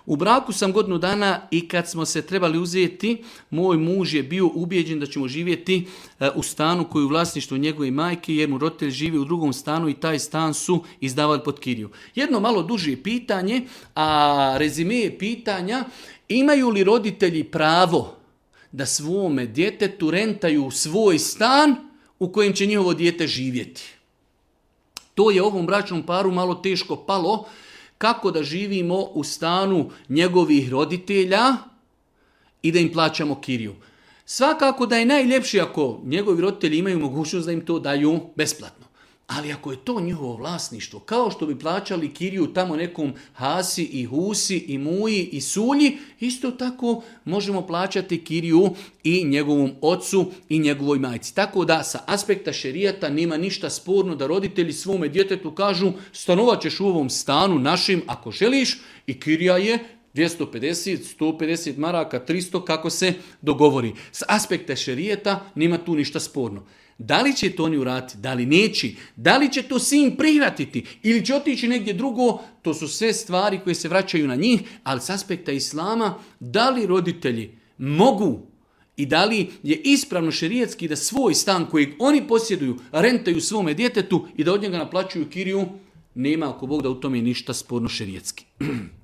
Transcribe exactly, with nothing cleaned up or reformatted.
U braku sam godinu dana i kad smo se trebali uzeti, moj muž je bio ubijeđen da ćemo živjeti u stanu koji je u vlasništvu njegove majke, jer mu roditelj živi u drugom stanu i taj stan su izdavali pod kiriju. Jedno malo duže pitanje, a rezime je pitanja, imaju li roditelji pravo da svome djetetu rentaju svoj stan u kojem će njihovo dijete živjeti? To je ovom bračnom paru malo teško palo, kako da živimo u stanu njegovih roditelja i da im plaćamo kiriju. Svakako da je najljepše ako njegovi roditelji imaju mogućnost da im to daju besplatno. Ali ako je to njihovo vlasništvo, kao što bi plaćali kiriju tamo nekom Hasi i Husi i Muji i Sulji, isto tako možemo plaćati kiriju i njegovom ocu i njegovoj majci. Tako da sa aspekta šerijata nema ništa sporno da roditelji svome djetetu kažu stanovat ćeš u ovom stanu našim ako želiš i kirija je dvjesto pedeset, sto pedeset maraka, tristo kako se dogovori. S aspekta šerijata nema tu ništa sporno. Da li će to oni uraditi, da li neće, da li će to sin prihvatiti ili će otići negdje drugo, to su sve stvari koje se vraćaju na njih, ali s aspekta islama, da li roditelji mogu i da li je ispravno šerijatski da svoj stan kojeg oni posjeduju rentaju svome djetetu i da od njega naplaćuju kiriju, nema ako Bog da u tome je ništa sporno šerijatski.